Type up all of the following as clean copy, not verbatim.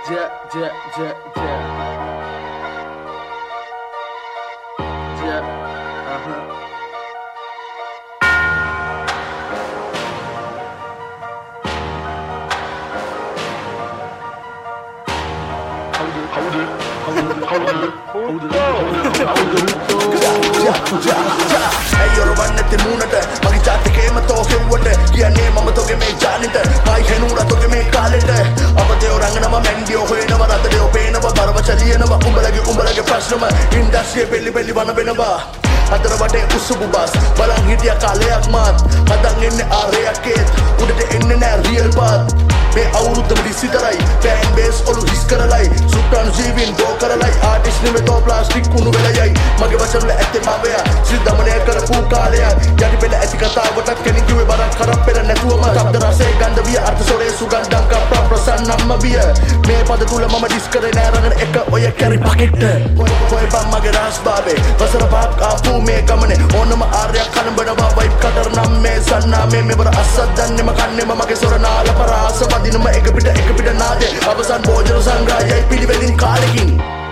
Yeah, yeah, yeah, yeah. Yeah, ඇයොරවන්නති මූනට මගේ ජාතිකේම තෝහෙව්වට කියන්නේ මම තොගේ මේ ජාලිට මයි හෙනුර තොගේ මේ කාලෙට අපතයෝ රංගනම මැන්ඩියෝ හොයනව රතඩයෝ පේනව බරවච ලියනවා උඹලගේ ප්‍රශ්නම ඉන්ඩස්ට්‍රිය පෙල්ලි වන වෙනවා අතර වටේ උස්සපු බස් බලන් හිටිය කාලයක් මාත් හදන් එන්නේ ආරයක්කේත් උඩට එන්නේ නෑ රියල් පාත් මේ අවුරුද්දම ඩිසිතරයි ෆෑන් බේස් ඔලු හිස් කරලයි සුට්ටානු ජීවින් ගෝ කරලයි ආටිස්ට් නෙමෙතෝ ප්ලාස්ටික් කුණු වෙලයයි මගේ වචනවල ඇත්තේ මාවය සිද්ධමනය කරපු කාලයක් යටි පෙළ ඇති කතාවටත් කෙනින් කිව්වේ බරක් කරක් පෙර නැතුවම ශබ්ද රසයේ ගන්ධ විය අර්ථ සොරේ සුගන්ධම් කප්පා ප්‍රසන්නම්ම විය මේ පද තුල මම ඩිස් කරේ නෑ රඟන එක ඔය කැරි පකෙට්ට කොයි බම් මගේ රාස් බාබේ වසර පහක් ආපු මේ ගමනේ ඕනම ආර්යක් කලඹනවා වයිබ් කතර නම් මේ සන්නාමේ මෙවර අස්සක් දන්නේම කන්නේම මගේ සොර නාල පරාස වදිනම එක පිට නාදේ අවසන් භෝජන සංග්‍රහයයි පිළිවෙලින් කාලෙකින්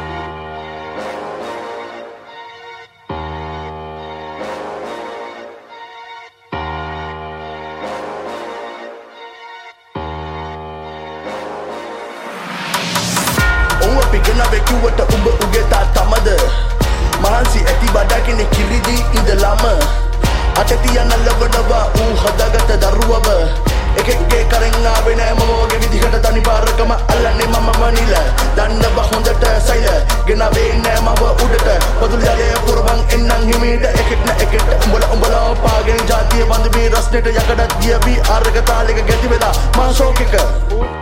පිගෙනවෙ කිව්වට උඹ උගේ තාත්තමද මහන්සි ඇති බඩගිනේ කිරිදී ඉඳලම අතේ තියන ලබනවා ඌ හදාගත්ත දරුවව එකෙක්ගේ කරෙන් ආවේ නෑ මම වගේ විදිහට තනි පාරකම අල්ලන්නේ මම නිල දන්නව හොඳට සයිල ගෙනවේ නෑ මව උඩට පොදුල් යලේ පුරවන් එන්නම් හිමීට එකට උඹලා පාගෙන ජාතිය වන්ද මේ රස්නෙට යකඩක් දියවි ආරක තාලෙක ගැති වෙලා මා ෂෝක් එක